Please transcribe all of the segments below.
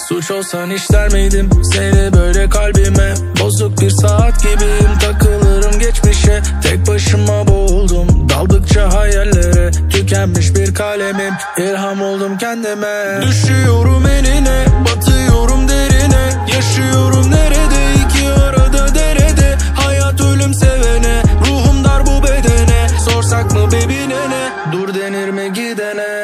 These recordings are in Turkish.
Suç olsan işler miydim seni böyle kalbime? Bozuk bir saat gibiyim, takılırım geçmişe. Tek başıma boğuldum daldıkça hayallere. Tükenmiş bir kalemim, ilham oldum kendime. Düşüyorum enine, batıyorum derine. Yaşıyorum nerede, iki arada derede. Hayat ölüm sevene, ruhum dar bu bedene. Sorsak mı baby nene, dur denir mi gidene?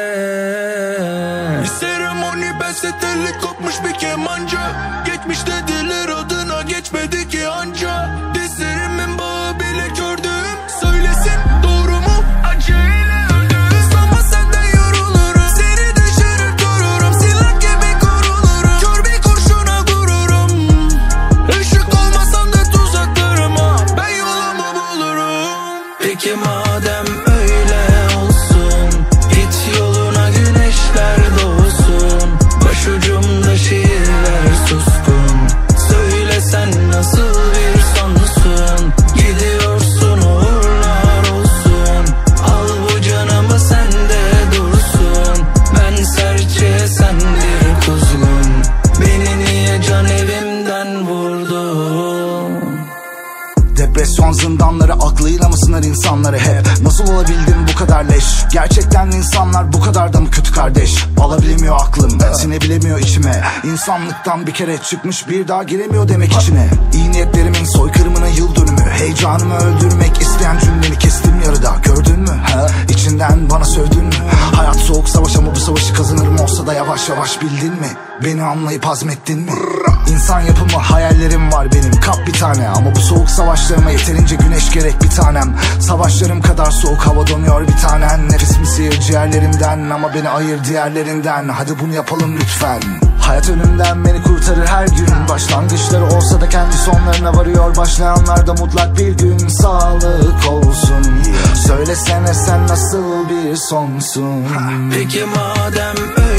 Bir seremoni, bense telli kopmuş bir kemancı. Geçmiş dediler adına, geçmedi ki anca. Dizlerimin bağı bile gördüm, söylesin doğru mu? Acıyla öldüm, sanma senden yorulurum. Seni düşürür dururum, silah gibi korulurum. Kör bir kurşuna vururum. Işık olmasam da tuzaklarıma, ben yolumu bulurum. Peki madem öyle olsun, git yoluna güneşler doğsun. Başucumda şiirler suskun. Söyle sen nasıl bir sonsun? Gidiyorsun uğurlar olsun. Al bu canımı sende dursun. Ben serçe sen bir kuzgun. Beni niye can evimden vurdun? Depresyon zindanları aklıyla mı sınır insanları hep? Nasıl olabildim bu kadar leş? Gerçekten insanlar bu kadar da mı kötü kardeş? Alabilemiyor aklım, sinebilemiyor içime. İnsanlıktan bir kere çıkmış, bir daha giremiyor demek içine. İyi niyetlerimin soykırımına yıl dönümü. Heyecanımı öldürmek isteyen cümleni kestim yarıda. Gördün mü? İçinden bana sövdün mü? Hayat soğuk savaş ama bu savaşı kazanırım olsa da yavaş yavaş, bildin mi? Beni anlayıp hazmettin mi? İnsan yapımı hayallerim var benim, kap bir tane. Ama bu soğuk savaşlarıma yeterince güneş gerek bir tanem. Savaşlarım kadar soğuk hava donuyor bir tanen. Nefesimi sıyır ciğerlerimden ama beni ayır diğerlerinden. Hadi bunu yapalım lütfen. Hayat önümden beni kurtarır her gün. Başlangıçları olsa da kendi sonlarına varıyor. Başlayanlarda mutlak bir gün sağlık olsun. Söylesene sen nasıl bir sonsun? Peki madem öyle